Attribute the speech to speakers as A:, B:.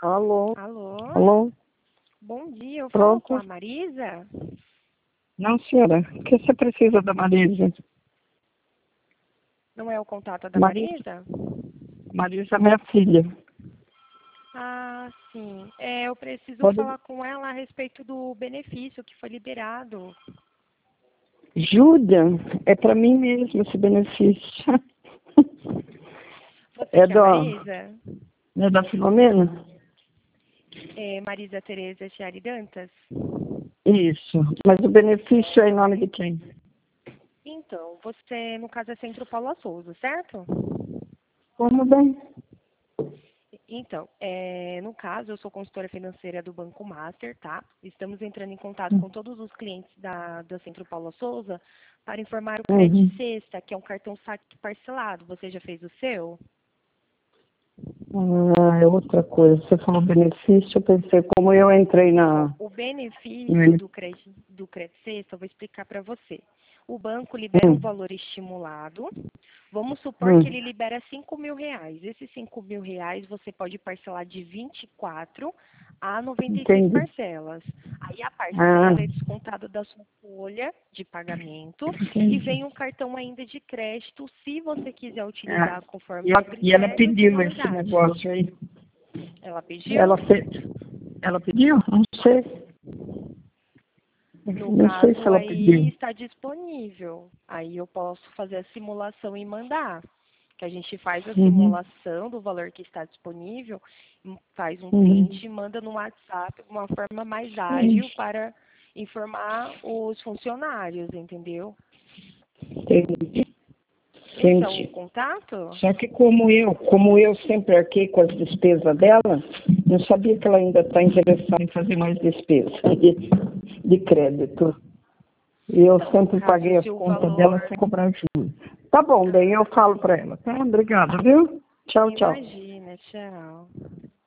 A: Alô?
B: Alô?
A: Alô?
B: Bom dia, eu falo
A: Pronto?
B: com a Marisa?
A: Não, senhora. O que você precisa da Marisa?
B: Não é o contato da
A: Marisa,
B: Marisa?
A: Marisa é minha filha.
B: Ah, sim. Eu preciso
A: Pode...
B: falar com ela a respeito do benefício que foi liberado.
A: Júlia, é para mim mesmo esse benefício.
B: Você
A: É
B: que é a Marisa?
A: da Filomena?
B: É Marisa Tereza Chiari Dantas?
A: Isso. Mas o benefício é em nome de quem?
B: Então, você, no caso, é Centro Paula Souza, certo?
A: Como bem?
B: Então, no caso, eu sou consultora financeira do Banco Master, tá? Estamos entrando em contato com todos os clientes da Centro Paula Souza para informar o
A: Uhum.
B: Cred Sexta, que é um cartão saque parcelado. Você já fez o seu?
A: Ah, é outra coisa. Você falou benefício, eu pensei, como eu entrei
B: Então,
A: na...
B: o benefício do Cred Sexta, eu vou explicar para você. O banco libera um
A: Hum,
B: valor estimulado. Vamos supor que
A: hum,
B: ele libera R$ 5.000. Esses R$ 5.000 você pode parcelar de 24 a 96
A: entendi.
B: parcelas. Aí a
A: Ah,
B: parcela é descontada da sua folha de pagamento e
A: entendi.
B: vem um cartão ainda de crédito, se você quiser
A: Ah,
B: utilizar conforme
A: e
B: os
A: ela
B: critérios de
A: pediu esse
B: validade.
A: negócio aí.
B: Ela pediu?
A: Ela, fe... ela pediu? Não sei.
B: No
A: Não sei se
B: caso,
A: ela
B: aí
A: pediu.
B: está disponível. Aí eu posso fazer a simulação e mandar. Que a gente faz a
A: Uhum,
B: simulação do valor que está disponível, faz um
A: uhum.
B: print e manda no WhatsApp de uma forma mais
A: Sim,
B: ágil para informar os funcionários, entendeu?
A: entendi,
B: Esse é o
A: entendi.
B: contato?
A: Só que como eu sempre arquei com as despesas dela, não sabia que ela ainda está interessada em fazer mais despesa de crédito. E eu
B: Então, no
A: sempre
B: caso,
A: paguei as
B: se o
A: contas dela
B: valor.
A: sem cobrar juros. Tá bom, daí eu
B: Ah,
A: falo
B: sim.
A: para ela. Tá? Obrigada, viu? Tchau, tchau.
B: Imagina, tchau.